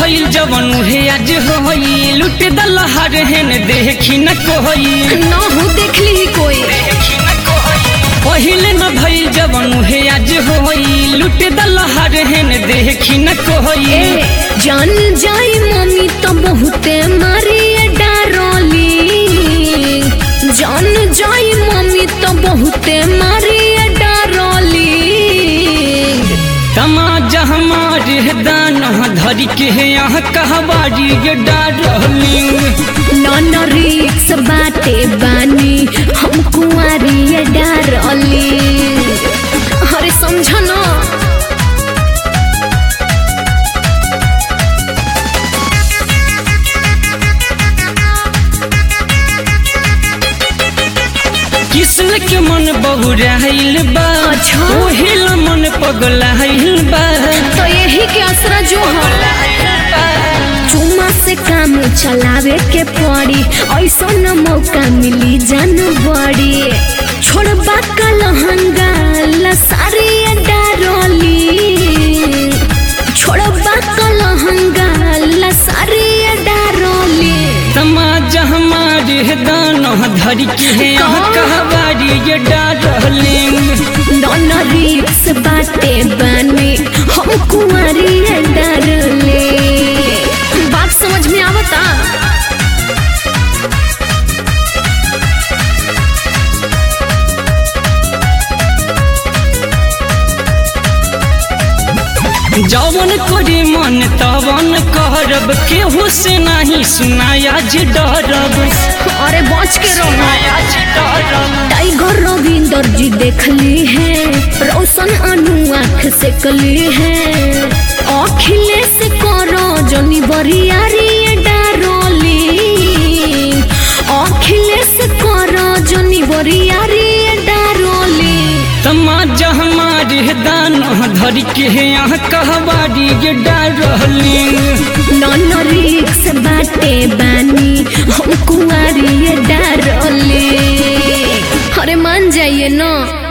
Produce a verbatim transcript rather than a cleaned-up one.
भइल जवन उहे आज होई लुट दलहर हेन देखी न कोई ना हो देखली ही कोई पहिले न भइल जवन उहे आज होई लुट दलहर हेन देखी न कोई ए, जान जाई मम्मी तो बहुते मारी डारोली जान जाई मम्मी तो बहुते मारी डारोली तमाजा हमारे दान धरी के यहाँ कहबारी ये डारली नॉन रिक्स बाटे बानी हम कुंवारी ये डारोली अरे समझो ना किसन के मन बहुराइल बा अच्छा। ओहिल मन पगलाइल बा तो यही के असरा जो चुमा से काम चलावे के पड़ी ऐसा न मौका मिली जान बड़ी छोड़बा का लहंगा लसारी डारोली छोड़बा का लहंगा लसारी डारोली तमाजा हमारे दान धरी के यहाँ कहबारी ये डारली नॉन रिक्स बाटे बानी हम कुंवारी डारले बात समझ में आवता जवन करी मन तवन करब केहू से नहीं सुनाया जी डरब अरे बच के रहो जी डरब टाइगर रविंदर जी देखली है रोशन अनु आँख से कली है अखिलेश करो जनी बरियारी डारोली अखिलेश करो जनी बरियारी डारोली तमाजा हमारे दान धरी के यहाँ कहबारी ये डारली नॉन रिक्स बाटे बानी हम कुंवारी डारोली अरे मान जाइए ना।